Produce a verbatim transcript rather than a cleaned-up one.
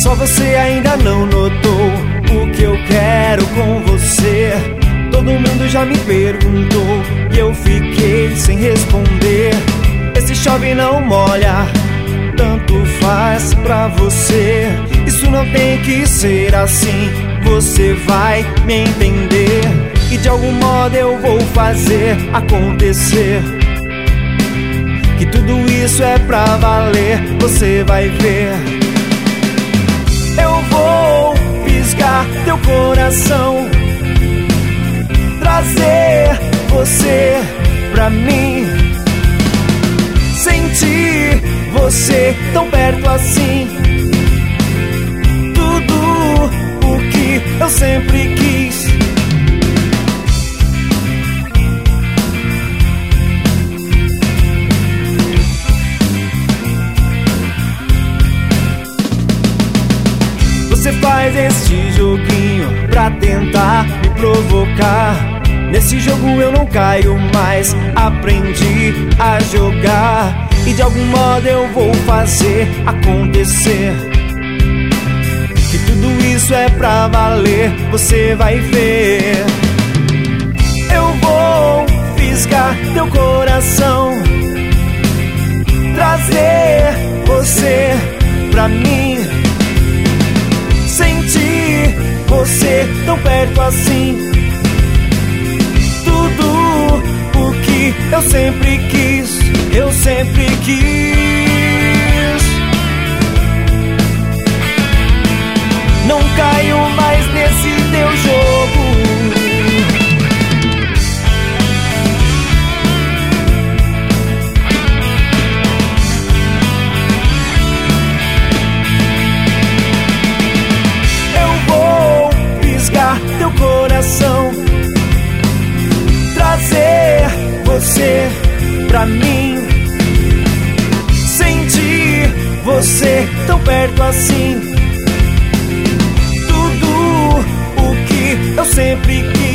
Só você ainda não notou o que eu quero com você. Todo mundo já me perguntou e eu fiquei sem responder. Esse chove não molha, tanto faz pra você. Isso não tem que ser assim, você vai me entender. E de algum modo eu vou fazer acontecer, que tudo isso é pra valer, você vai ver. Eu vou piscar teu coração, trazer você pra mim, sentir você tão perto assim. Tudo o que eu sempre quis. Você faz este joguinho pra tentar me provocar. Nesse jogo eu não caio mais, aprendi a jogar. E de algum modo eu vou fazer acontecer, que tudo isso é pra valer, você vai ver. Eu vou fisgar teu coração, trazer você pra mim, sentir você tão perto assim. Tudo o que eu sempre quis, eu sempre quis. Não caio mais nesse teu jogo. Teu coração, trazer você pra mim, sentir você tão perto assim. Tudo o que eu sempre quis.